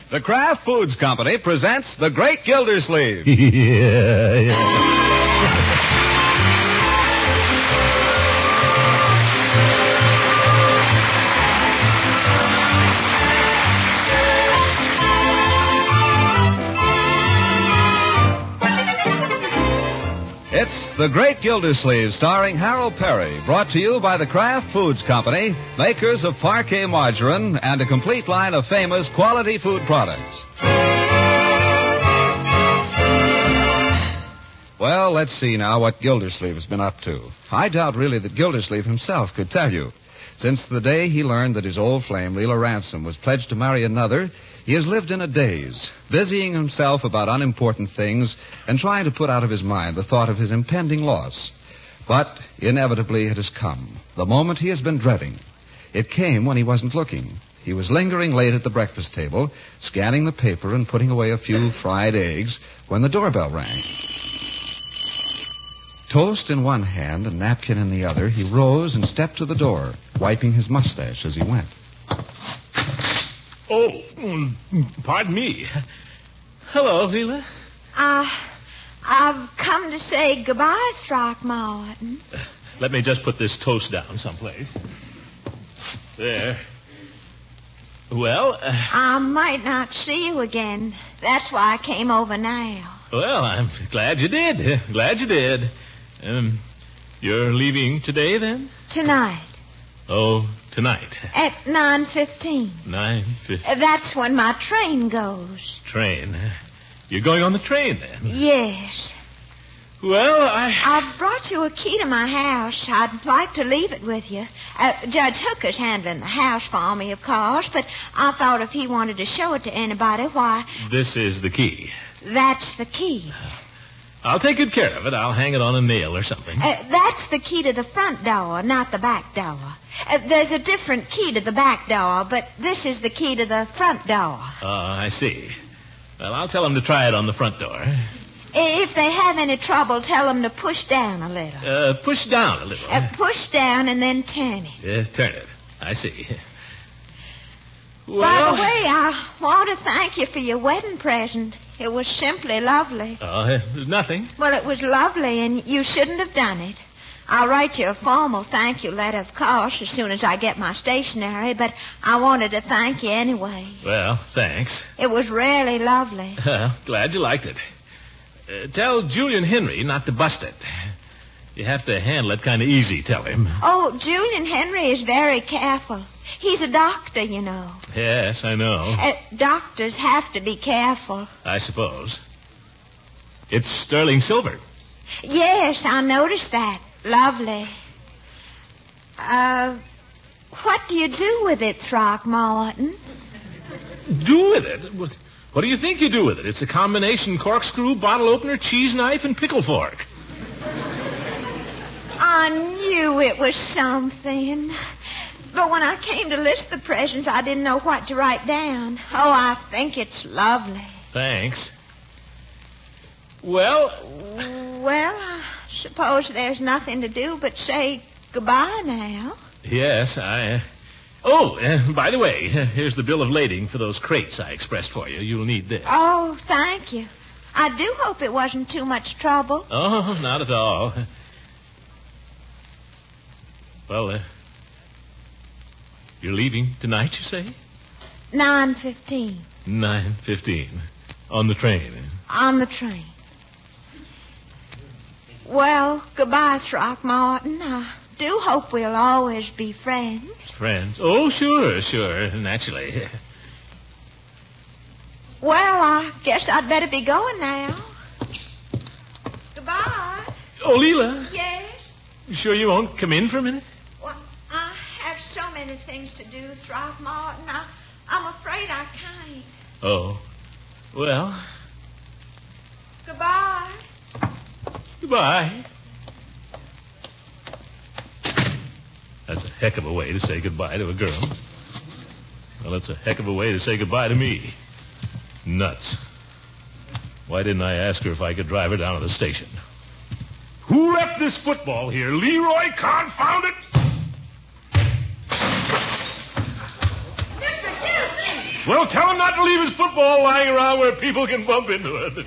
The Kraft Foods Company presents The Great Gildersleeve. Yeah. It's The Great Gildersleeve, starring Harold Perry, brought to you by the Kraft Foods Company, makers of Parquet Margarine and a complete line of famous quality food products. Well, let's see now what Gildersleeve has been up to. I doubt really that Gildersleeve himself could tell you. Since the day he learned that his old flame, Leela Ransom, was pledged to marry another, he has lived in a daze, busying himself about unimportant things and trying to put out of his mind the thought of his impending loss. But inevitably it has come, the moment he has been dreading. It came when he wasn't looking. He was lingering late at the breakfast table, scanning the paper and putting away a few fried eggs, when the doorbell rang. Toast in one hand and napkin in the other, he rose and stepped to the door, wiping his mustache as he went. Oh, pardon me. Hello, Leela. I've come to say goodbye, Throckmorton. Let me just put this toast down someplace. There. Well... I might not see you again. That's why I came over now. Well, I'm glad you did. Glad you did. You're leaving today, then? Tonight. Oh, tonight. At 9:15. 9:15. That's when my train goes. Train? You're going on the train, then? Yes. Well, I've brought you a key to my house. I'd like to leave it with you. Judge Hooker's handling the house for me, of course, but I thought if he wanted to show it to anybody, why... This is the key. That's the key. I'll take good care of it. I'll hang it on a nail or something. That's the key to the front door, not the back door. There's a different key to the back door, but this is the key to the front door. Oh, I see. Well, I'll tell them to try it on the front door. If they have any trouble, tell them to push down a little. Push down a little. Push down and then turn it. Turn it. I see. Well... By the way, I want to thank you for your wedding present. It was simply lovely. Oh, it was nothing. Well, it was lovely, and you shouldn't have done it. I'll write you a formal thank you letter, of course, as soon as I get my stationery, but I wanted to thank you anyway. Well, thanks. It was really lovely. Glad you liked it. Tell Julian Henry not to bust it. You have to handle it kind of easy, tell him. Oh, Julian Henry is very careful. He's a doctor, you know. Yes, I know. Doctors have to be careful. I suppose. It's sterling silver. Yes, I noticed that. Lovely. What do you do with it, Throckmorton? Do with it? What do you think you do with it? It's a combination corkscrew, bottle opener, cheese knife, and pickle fork. I knew it was something. But when I came to list the presents, I didn't know what to write down. Oh, I think it's lovely. Thanks. Well, I suppose there's nothing to do but say goodbye now. Yes, Oh, by the way, here's the bill of lading for those crates I expressed for you. You'll need this. Oh, thank you. I do hope it wasn't too much trouble. Oh, not at all. Well, you're leaving tonight, you say? 9:15. 9:15. On the train. On the train. Well, goodbye, Throckmorton. I do hope we'll always be friends. Friends? Oh, sure, naturally. Well, I guess I'd better be going now. Goodbye. Oh, Leela. Yes? You sure you won't come in for a minute? Well, I have so many things to do, Throckmorton. I'm afraid I can't. Oh. Well. Goodbye. Goodbye. That's a heck of a way to say goodbye to a girl. Well, it's a heck of a way to say goodbye to me. Nuts. Why didn't I ask her if I could drive her down to the station? Who left this football here? Leroy, confound it! Well, tell him not to leave his football lying around where people can bump into it.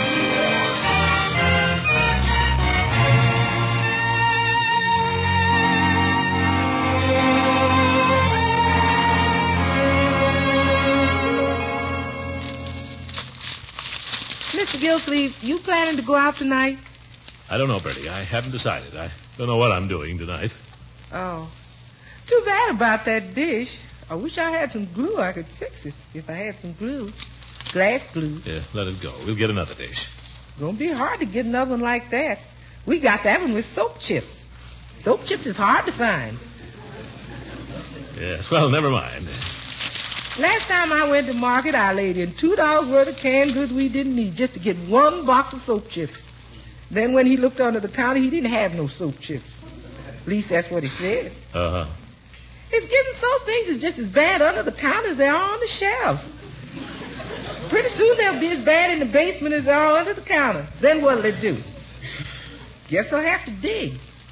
Mr. Gillsleeve, you planning to go out tonight? I don't know, Bertie. I haven't decided. I don't know what I'm doing tonight. Oh. Too bad about that dish. I wish I had some glue. I could fix it if I had some glue. Glass glue. Yeah, let it go. We'll get another dish. Gonna be hard to get another one like that. We got that one with soap chips. Soap chips is hard to find. Yes, well, never mind. Last time I went to market, I laid in $2 worth of canned goods we didn't need just to get one box of soap chips. Then when he looked under the counter, he didn't have no soap chips. At least that's what he said. Uh-huh. It's getting so things is just as bad under the counter as they are on the shelves. Pretty soon they'll be as bad in the basement as they are under the counter. Then what'll they do? Guess I'll have to dig.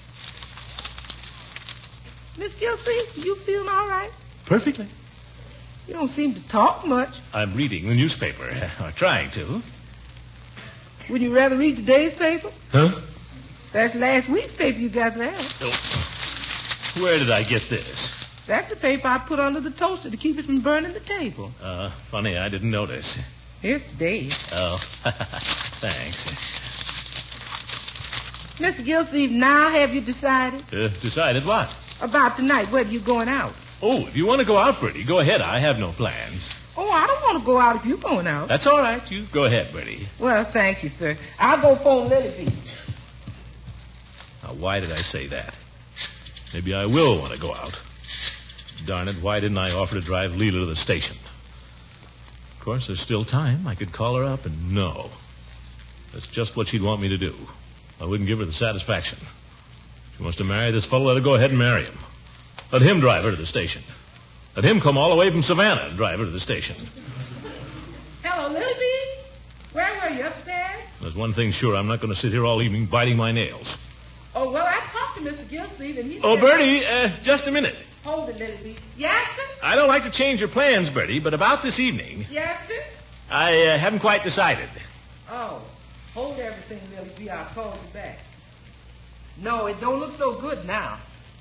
Miss Gilsey, you feeling all right? Perfectly. You don't seem to talk much. I'm reading the newspaper, or trying to. Would you rather read today's paper? Huh? That's last week's paper you got there. Oh. Where did I get this? That's the paper I put under the toaster to keep it from burning the table. Funny, I didn't notice. Here's today's. Oh, thanks. Mr. Gilsleeve, now have you decided? Decided what? About tonight, whether you're going out. Oh, if you want to go out, Bertie, go ahead. I have no plans. Oh, I don't want to go out if you're going out. That's all right. You go ahead, Bertie. Well, thank you, sir. I'll go phone Lily. Now, why did I say that? Maybe I will want to go out. Darn it, why didn't I offer to drive Leela to the station? Of course, there's still time. I could call her up and no. That's just what she'd want me to do. I wouldn't give her the satisfaction. She wants to marry this fellow, let her go ahead and marry him. Let him drive her to the station. Let him come all the way from Savannah and drive her to the station. Hello, Lily. Where were you, upstairs? There's one thing sure, I'm not going to sit here all evening biting my nails. Oh, well, I talked to Mr. Gilsleeve and he Oh, said... Bertie, just a minute. Hold it, Lily. Yes, sir? I don't like to change your plans, Bertie, but about this evening, Yes, sir? I haven't quite decided. Oh, hold everything, Lily. I'll call you back. No, it don't look so good now.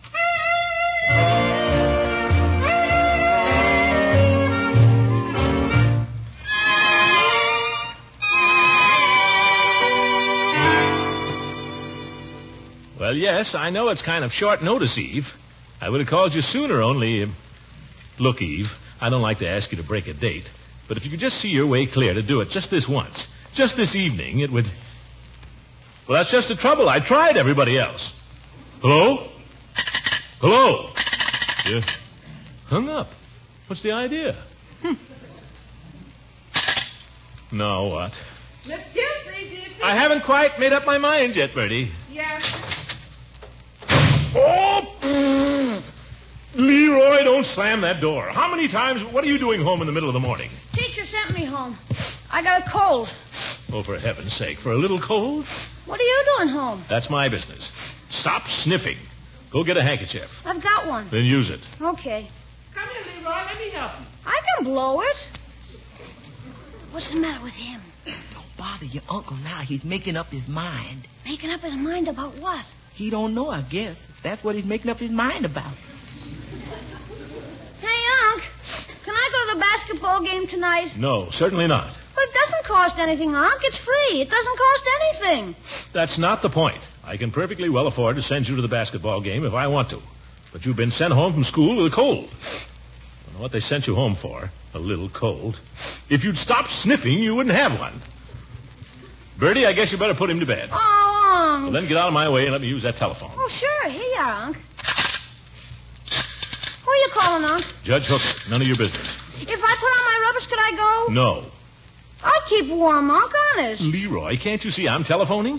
Well, yes, I know it's kind of short notice, Eve. I would have called you sooner, only... Look, Eve, I don't like to ask you to break a date, but if you could just see your way clear to do it just this once, just this evening, it would... Well, that's just the trouble. I tried everybody else. Hello? Hello? You hung up. What's the idea? No, what? Mr. Gilsleeve, do you think... I haven't quite made up my mind yet, Bertie. Yes, sir? Oh! Leroy, don't slam that door. How many times... What are you doing home in the middle of the morning? Teacher sent me home. I got a cold. Oh, for heaven's sake, for a little cold? What are you doing home? That's my business. Stop sniffing. Go get a handkerchief. I've got one. Then use it. Okay. Come here, Leroy. Let me help you. I can blow it. What's the matter with him? Don't bother your uncle now. He's making up his mind. Making up his mind about what? He don't know, I guess. That's what he's making up his mind about. Hey, Unc, can I go to the basketball game tonight? No, certainly not. But it doesn't cost anything, Unc. It's free. It doesn't cost anything. That's not the point. I can perfectly well afford to send you to the basketball game if I want to. But you've been sent home from school with a cold. I don't know what they sent you home for. A little cold. If you'd stop sniffing, you wouldn't have one. Bertie, I guess you better put him to bed. Oh, Unc. Well, then get out of my way and let me use that telephone. Oh, sure. Here you are, Unc. Who are you calling, Unc? Judge Hooker, none of your business. If I put on my rubbers, could I go? No. I'd keep warm, Unc, honest. Leroy, can't you see I'm telephoning?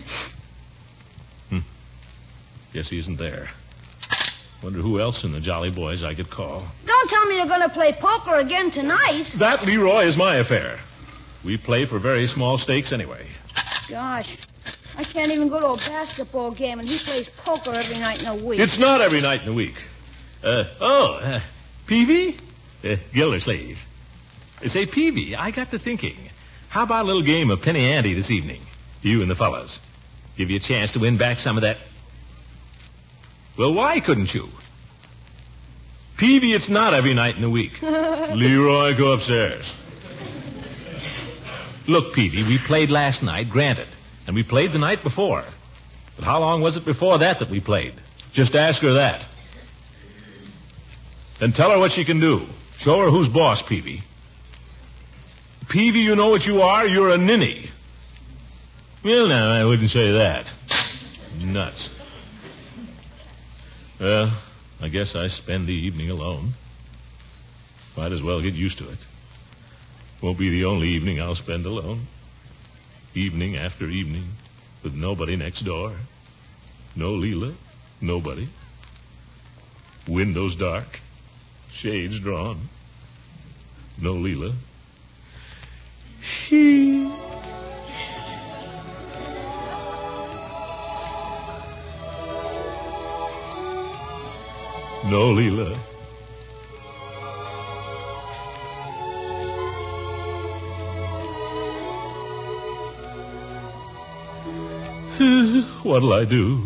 Guess he isn't there. Wonder who else in the Jolly Boys I could call. Don't tell me you're going to play poker again tonight. That, Leroy, is my affair. We play for very small stakes anyway. Gosh, I can't even go to a basketball game, and he plays poker every night in a week. It's not every night in the week. Peavy? Gildersleeve. Say, Peavy, I got to thinking. How about a little game of penny ante this evening? You and the fellas. Give you a chance to win back some of that. Well, why couldn't you? Peavy, it's not every night in the week. Leroy, go upstairs. Look, Peavy, we played last night, granted. And we played the night before. But how long was it before that we played? Just ask her that. Then tell her what she can do. Show her who's boss, Peavy. Peavy, you know what you are? You're a ninny. Well, now, I wouldn't say that. Nuts. Well, I guess I spend the evening alone. Might as well get used to it. Won't be the only evening I'll spend alone. Evening after evening, with nobody next door. No Leela, nobody. Windows dark, shades drawn. No Leela. No Leela. What'll I do?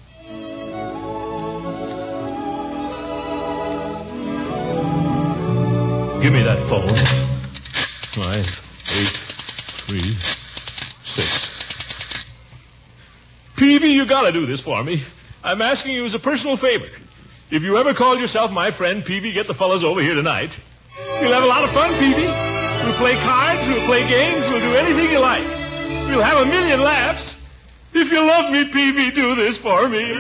Give me that phone. 5, 8, 3, 6. Peavy, you gotta do this for me. I'm asking you as a personal favor. If you ever call yourself my friend, Peavy, get the fellas over here tonight. We'll have a lot of fun, Peavy. We'll play cards, we'll play games, we'll do anything you like. We'll have 1,000,000 laughs. If you love me, Peavy, do this for me.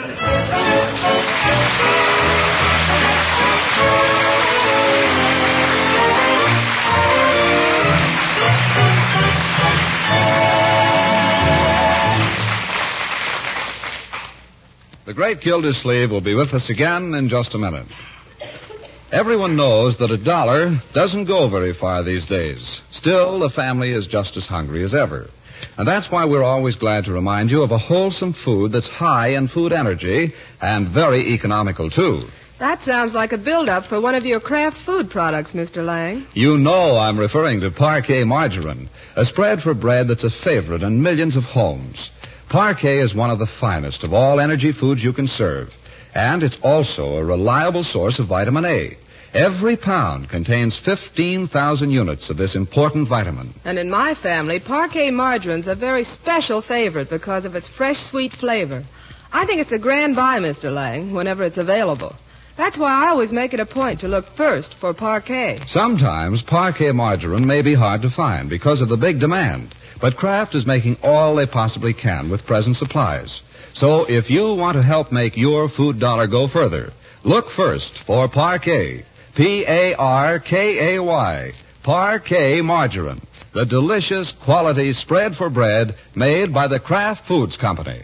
The great Gildersleeve will be with us again in just a minute. Everyone knows that $1 doesn't go very far these days. Still, the family is just as hungry as ever. And that's why we're always glad to remind you of a wholesome food that's high in food energy and very economical, too. That sounds like a build-up for one of your Kraft food products, Mr. Lang. You know I'm referring to Parquet margarine, a spread for bread that's a favorite in millions of homes. Parquet is one of the finest of all energy foods you can serve, and it's also a reliable source of vitamin A. Every pound contains 15,000 units of this important vitamin. And in my family, Parquet margarine's a very special favorite because of its fresh, sweet flavor. I think it's a grand buy, Mr. Lang, whenever it's available. That's why I always make it a point to look first for Parquet. Sometimes Parquet margarine may be hard to find because of the big demand, but Kraft is making all they possibly can with present supplies. So if you want to help make your food dollar go further, look first for Parquet. Parkay. Parquet margarine. The delicious quality spread for bread made by the Kraft Foods Company.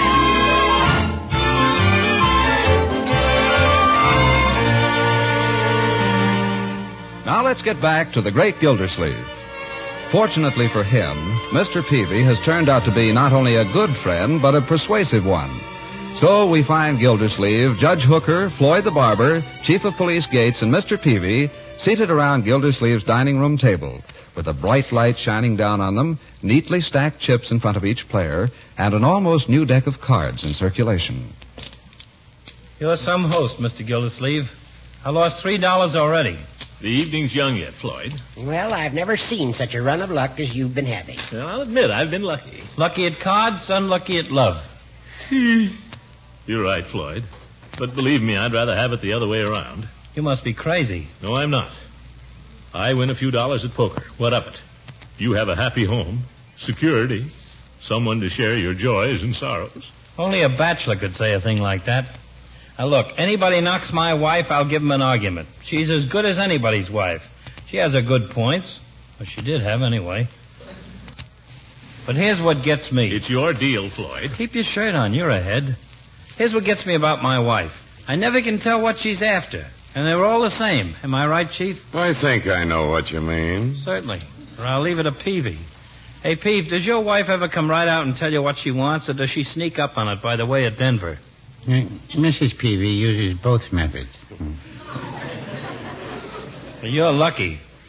Now let's get back to the great Gildersleeve. Fortunately for him, Mr. Peavy has turned out to be not only a good friend, but a persuasive one. So we find Gildersleeve, Judge Hooker, Floyd the Barber, Chief of Police Gates, and Mr. Peavy seated around Gildersleeve's dining room table with a bright light shining down on them, neatly stacked chips in front of each player, and an almost new deck of cards in circulation. You're some host, Mr. Gildersleeve. I lost $3 already. The evening's young yet, Floyd. Well, I've never seen such a run of luck as you've been having. Well, I'll admit I've been lucky. Lucky at cards, unlucky at love. You're right, Floyd. But believe me, I'd rather have it the other way around. You must be crazy. No, I'm not. I win a few dollars at poker. What of it? You have a happy home, security, someone to share your joys and sorrows. Only a bachelor could say a thing like that. Now, look, anybody knocks my wife, I'll give him an argument. She's as good as anybody's wife. She has her good points. Well, she did have anyway. But here's what gets me. It's your deal, Floyd. Keep your shirt on. You're ahead. Here's what gets me about my wife. I never can tell what she's after. And they're all the same. Am I right, Chief? I think I know what you mean. Certainly. Or I'll leave it to Peavy. Hey, Peave, does your wife ever come right out and tell you what she wants, or does she sneak up on it by the way at Denver? Mrs. Peavy uses both methods. Well, you're lucky.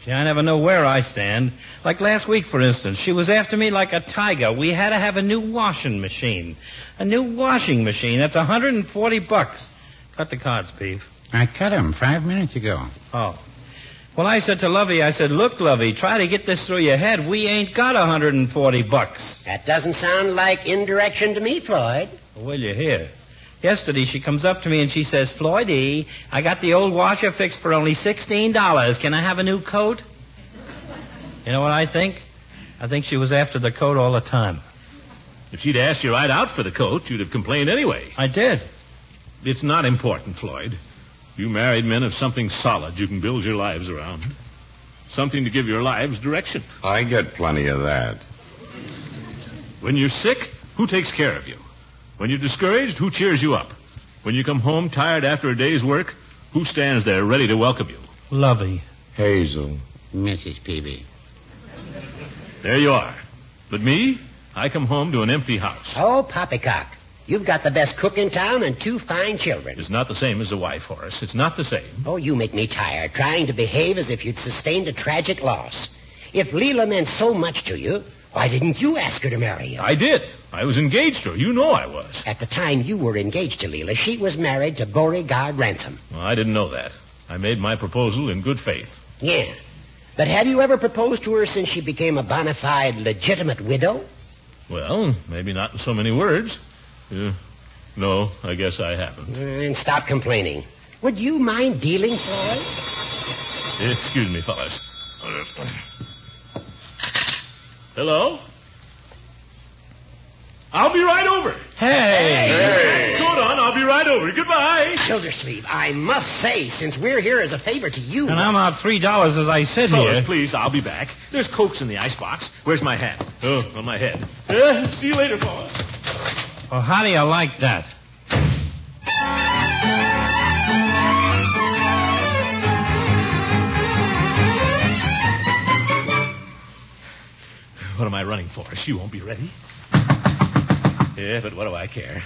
See, I never know where I stand. Like last week, for instance, she was after me like a tiger. We had to have a new washing machine. A new washing machine. That's $140. Cut the cards, Peeve. I cut him 5 minutes ago. Oh. Well, I said to Lovey, look, Lovey, try to get this through your head. We ain't got $140. That doesn't sound like indirection to me, Floyd. Well, you hear. Yesterday, she comes up to me and she says, Floydie, I got the old washer fixed for only $16. Can I have a new coat? You know what I think? I think she was after the coat all the time. If she'd asked you right out for the coat, you'd have complained anyway. I did. It's not important, Floyd. You married men have something solid you can build your lives around. Something to give your lives direction. I get plenty of that. When you're sick, who takes care of you? When you're discouraged, who cheers you up? When you come home tired after a day's work, who stands there ready to welcome you? Lovey. Hazel. Mrs. Peavy. There you are. But me, I come home to an empty house. Oh, Poppycock, you've got the best cook in town and 2 fine children. It's not the same as a wife, Horace. It's not the same. Oh, you make me tired, trying to behave as if you'd sustained a tragic loss. If Leela meant so much to you, why didn't you ask her to marry you? I did. I was engaged to her. You know I was. At the time you were engaged to Leela, she was married to Beauregard Ransom. Well, I didn't know that. I made my proposal in good faith. Yeah. But have you ever proposed to her since she became a bona fide, legitimate widow? Well, maybe not in so many words. No, I guess I haven't. And stop complaining. Would you mind dealing, Floyd? Excuse me, fellas. Hello? I'll be right over. Hey. Hold on, I'll be right over. Goodbye. Gildersleeve, I must say, since we're here as a favor to you... And I'm out $3 as I sit Fellas, here. please, I'll be back. There's Cokes in the icebox. Where's my hat? Oh, on my head. See you later, fellas. Well, how do you like that? What am I running for? She won't be ready. Yeah, but what do I care?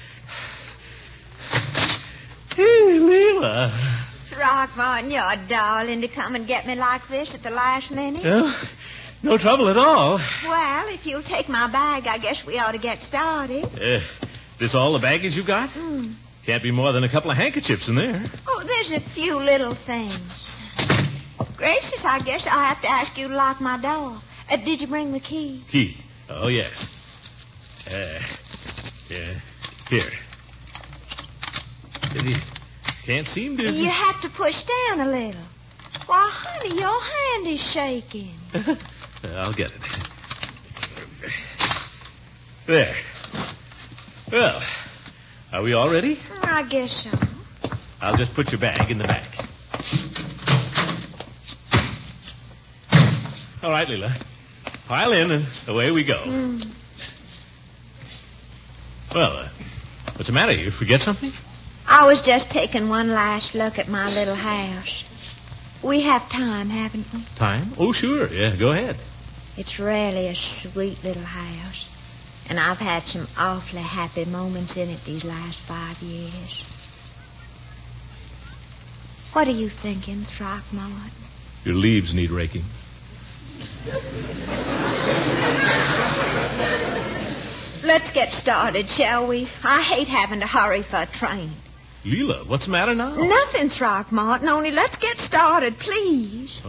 Hey, Leela. Throckmorton, you're darling to come and get me like this at the last minute. No trouble at all. Well, if you'll take my bag, I guess we ought to get started. This all the baggage you got? Can't be more than a couple of handkerchiefs in there. Oh, there's a few little things. Gracious, I guess I'll have to ask you to lock my door. Did you bring the key? Key? Oh, yes. Yeah. Here. Can't seem to... You have to push down a little. Why, honey, your hand is shaking. I'll get it. There. Well, are we all ready? I guess so. I'll just put your bag in the back. All right, Leela. Pile in and away we go. Well, what's the matter? You forget something? I was just taking one last look at my little house. We have time, haven't we? Time? Oh, sure. Yeah, go ahead. It's really a sweet little house. And I've had some awfully happy moments in it these last 5 years. What are you thinking, Throckmorton? Your leaves need raking. Let's get started, shall we? I hate having to hurry for a train. Leela, what's the matter now? Nothing, Throckmorton, only let's get started, please.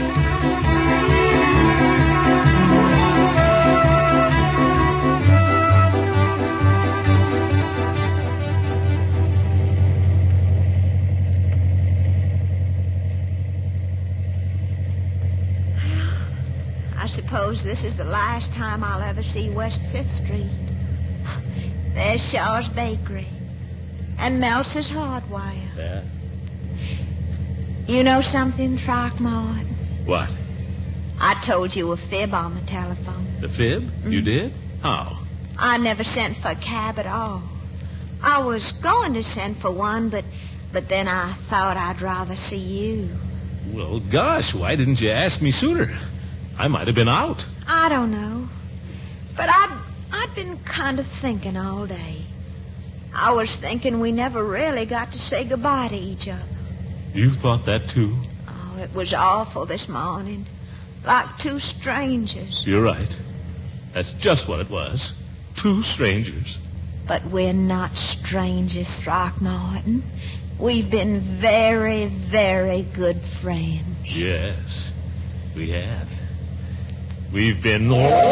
I suppose this is the last time I'll ever see West 5th Street. There's Shaw's Bakery and Meltzer's Hardwire. Yeah? You know something, Throckmorton? What? I told you a fib on the telephone. The fib? You did? How? I never sent for a cab at all. I was going to send for one, but then I thought I'd rather see you. Well, gosh, why didn't you ask me sooner? I might have been out. I don't know. But I'd been kind of thinking all day. I was thinking we never really got to say goodbye to each other. You thought that, too? Oh, Oh, it was awful this morning. Like two strangers. You're right. That's just what it was. Two strangers. But we're not strangers, Throckmorton. We've been very, very good friends. Yes, we have. We've been...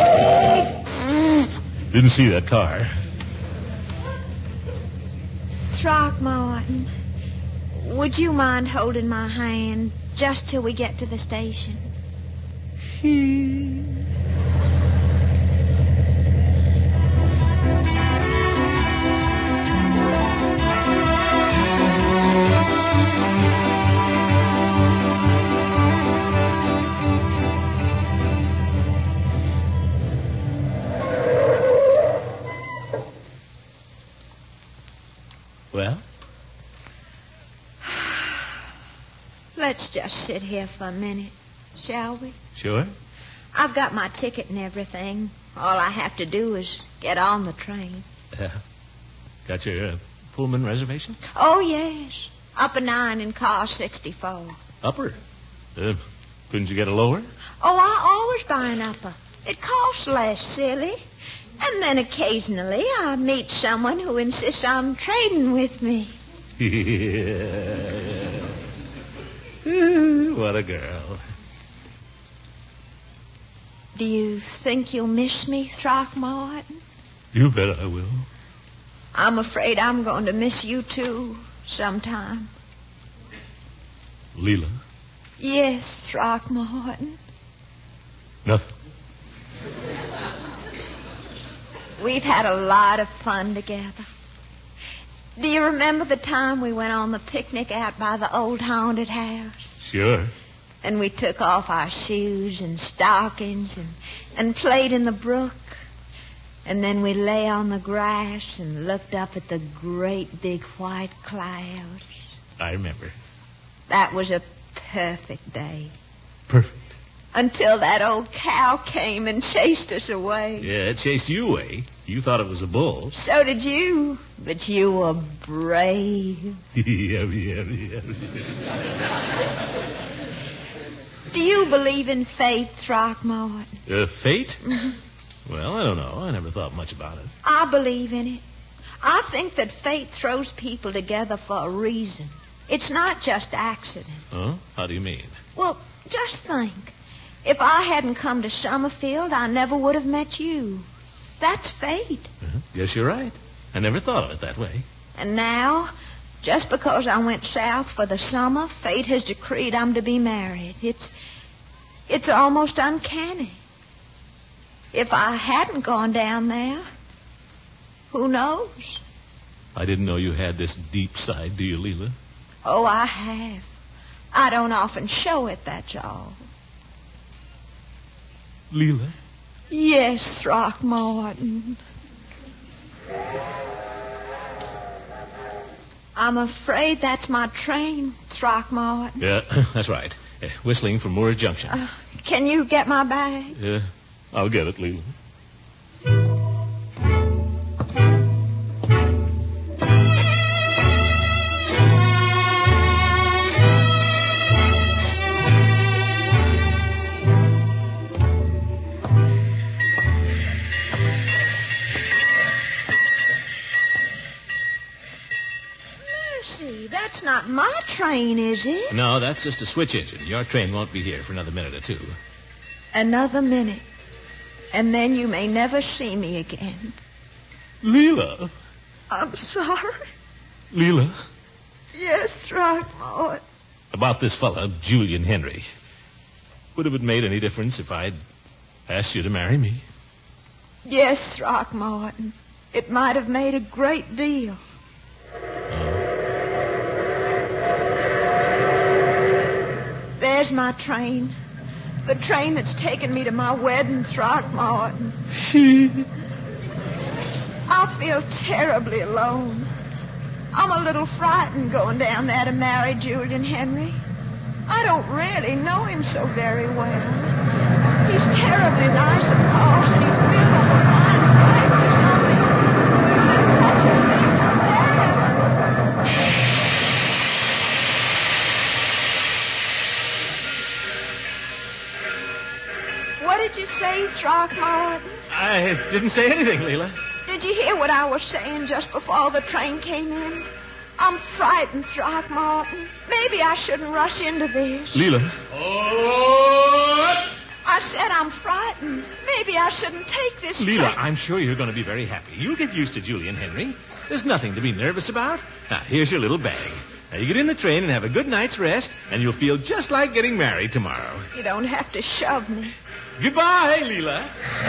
Didn't see that car. Throckmorton, would you mind holding my hand just till we get to the station? Well? Let's just sit here for a minute, shall we? Sure. I've got my ticket and everything. All I have to do is get on the train. Got your Pullman reservation? Oh, yes. Upper 9 in car 64. Upper? Couldn't you get a lower? Oh, I always buy an upper. It costs less, silly. And then occasionally I meet someone who insists on trading with me. What a girl. Do you think you'll miss me, Throckmorton? You bet I will. I'm afraid I'm going to miss you, too, sometime. Leela? Yes, Throckmorton. Nothing. We've had a lot of fun together. Do you remember the time we went on the picnic out by the old haunted house? Sure. And we took off our shoes and stockings and played in the brook. And then we lay on the grass and looked up at the great big white clouds. I remember. That was a perfect day. Perfect. Until that old cow came and chased us away. Yeah, it chased you away. You thought it was a bull. So did you. But you were brave. Yeah. Do you believe in fate, Throckmorton? Fate? Mm-hmm. Well, I don't know. I never thought much about it. I believe in it. I think that fate throws people together for a reason. It's not just accident. Huh? How do you mean? Well, just think. If I hadn't come to Summerfield, I never would have met you. That's fate. Guess you're right. I never thought of it that way. And now, just because I went south for the summer, fate has decreed I'm to be married. It's almost uncanny. If I hadn't gone down there, who knows? I didn't know you had this deep side, do you, Leela? Oh, I have. I don't often show it, that's all. Leela? Yes, Throckmorton. I'm afraid that's my train, Throckmorton. Yeah, that's right. Whistling from Moores Junction. Can you get my bag? Yeah, I'll get it, Leela. That's not my train, is it? No, that's just a switch engine. Your train won't be here for another minute or two. Another minute. And then you may never see me again. Leela? I'm sorry. Leela? Yes, Throckmorton. About this fella, Julian Henry. Would have it made any difference if I'd asked you to marry me? Yes, Throckmorton. It might have made a great deal. There's my train. The train that's taken me to my wedding, Throckmorton. I feel terribly alone. I'm a little frightened going down there to marry Julian Henry. I don't really know him so very well. He's terribly nice, of course, and he's built up a fine practice on me. But it's such a big step. say, Throckmorton? I didn't say anything, Leela. Did you hear what I was saying just before the train came in? I'm frightened, Throckmorton. Maybe I shouldn't rush into this. Leela. I said I'm frightened. Maybe I shouldn't take this Leela, train. I'm sure you're going to be very happy. You'll get used to Julian Henry. There's nothing to be nervous about. Now, here's your little bag. Now, you get in the train and have a good night's rest, and you'll feel just like getting married tomorrow. You don't have to shove me. Goodbye, Leela.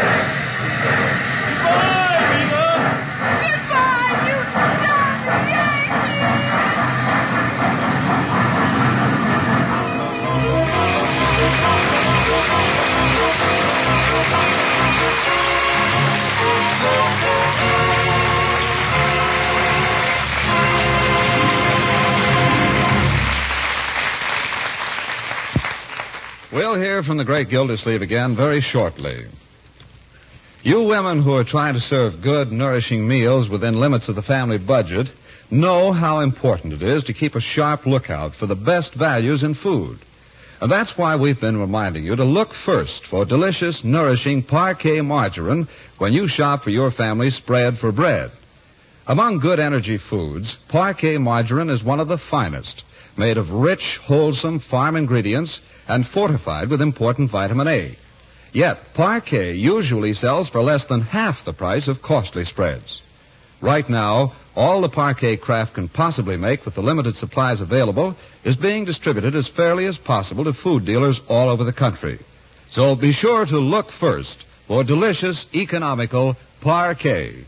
Goodbye, Leela. Goodbye, you dumb Yankee. We'll hear from the great Gildersleeve again very shortly. You women who are trying to serve good, nourishing meals within limits of the family budget know how important it is to keep a sharp lookout for the best values in food. And that's why we've been reminding you to look first for delicious, nourishing Parquet margarine when you shop for your family's spread for bread. Among good energy foods, Parquet margarine is one of the finest, made of rich, wholesome farm ingredients and fortified with important vitamin A. Yet, Parquet usually sells for less than half the price of costly spreads. Right now, all the Parquet Kraft can possibly make with the limited supplies available is being distributed as fairly as possible to food dealers all over the country. So be sure to look first for delicious, economical Parquet.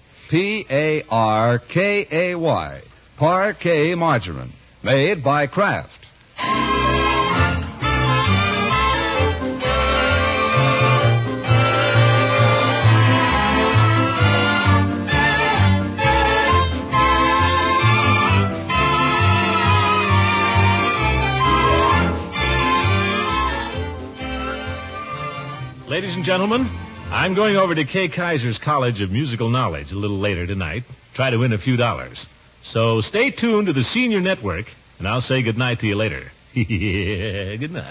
P-A-R-K-A-Y. Parquet margarine. Made by Kraft. Ladies and gentlemen, I'm going over to Kay Kaiser's College of Musical Knowledge a little later tonight. Try to win a few dollars. So stay tuned to the Senior Network, and I'll say goodnight to you later. Good night.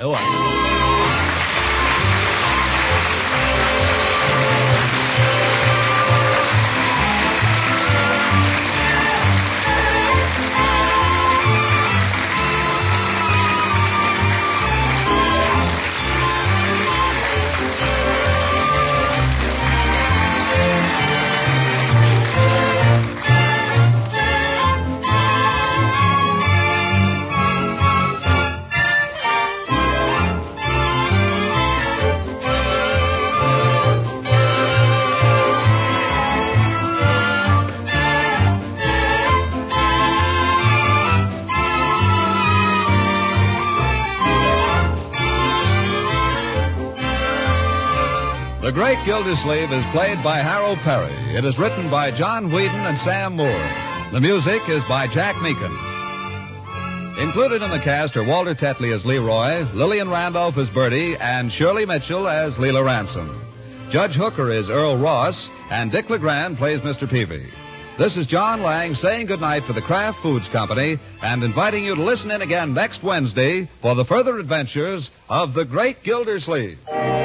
The Great Gildersleeve is played by Harold Perry. It is written by John Whedon and Sam Moore. The music is by Jack Meakin. Included in the cast are Walter Tetley as Leroy, Lillian Randolph as Bertie, and Shirley Mitchell as Leela Ransom. Judge Hooker is Earl Ross, and Dick LeGrand plays Mr. Peavy. This is John Lang saying goodnight for the Kraft Foods Company and inviting you to listen in again next Wednesday for the further adventures of the Great Gildersleeve.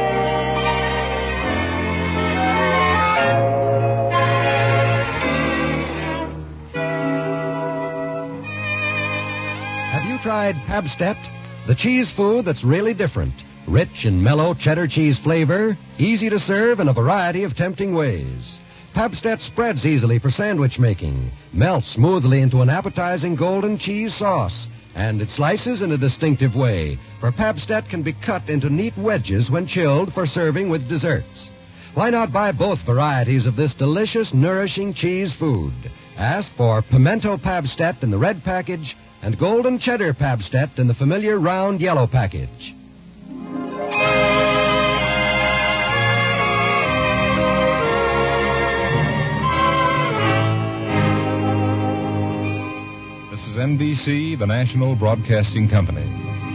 Have you tried Pabst-ett? The cheese food that's really different. Rich and mellow cheddar cheese flavor, easy to serve in a variety of tempting ways. Pabst-ett spreads easily for sandwich making, melts smoothly into an appetizing golden cheese sauce, and it slices in a distinctive way, for Pabst-ett can be cut into neat wedges when chilled for serving with desserts. Why not buy both varieties of this delicious, nourishing cheese food? Ask for pimento Pabst-ett in the red package and golden cheddar Pabst-ett in the familiar round yellow package. This is NBC, the National Broadcasting Company.